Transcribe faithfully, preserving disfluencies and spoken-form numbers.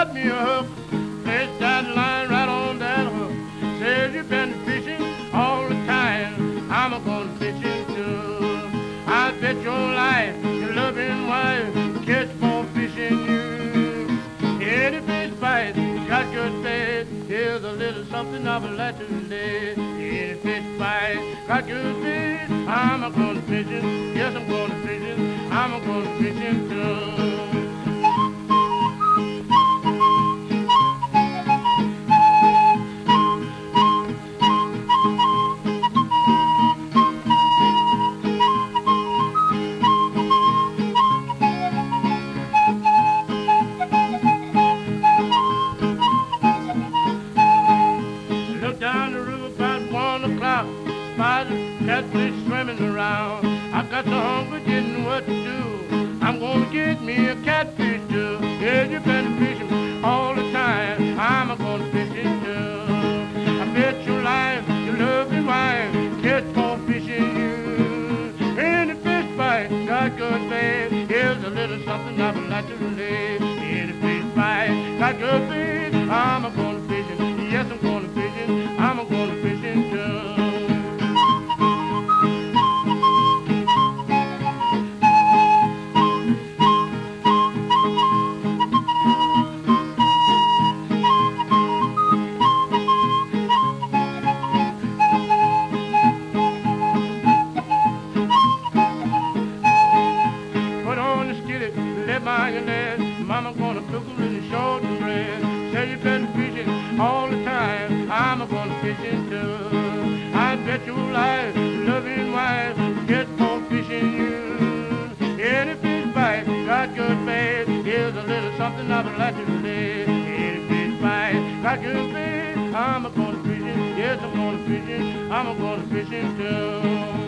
cut me a hook, place that line right on that hook. Says you've been fishing all the time, I'm a gonna fishing too. I bet your life, your loving wife, catch more fishing you. Any fish bite, got good bait, here's a little something I would like to lay. Any fish bite, got good bait, I'm a gonna fishing, yes I'm gonna fishing, I'm a gonna fishing too. Down the river about one o'clock, spotted catfish swimming around. I got so hungry, didn't know what to do. I'm gonna get me a catfish too. Yeah, you've been fishing all the time, I'm gonna fish it too. I bet your life, your loving wife, catch more fishing you. Any fish bite, got good bait, here's a little something I would like to lay. Any fish bite, got good bait, I'm gonna fish it. Yes, I'm gonna fish it. I'm gonna fishing too. Put on the skillet, let mayonnaise. Mama gonna cook her in the short bread. Say you been fishing all the time, I'm gonna fishing too. I bet your life, loving wife, get more fishing you. Any fish bite, got good bait, here's a little something I would like to lay. Any fish bite, got good bait, I'm gonna fishing, yes I'm gonna fishing, I'm gonna fishing too.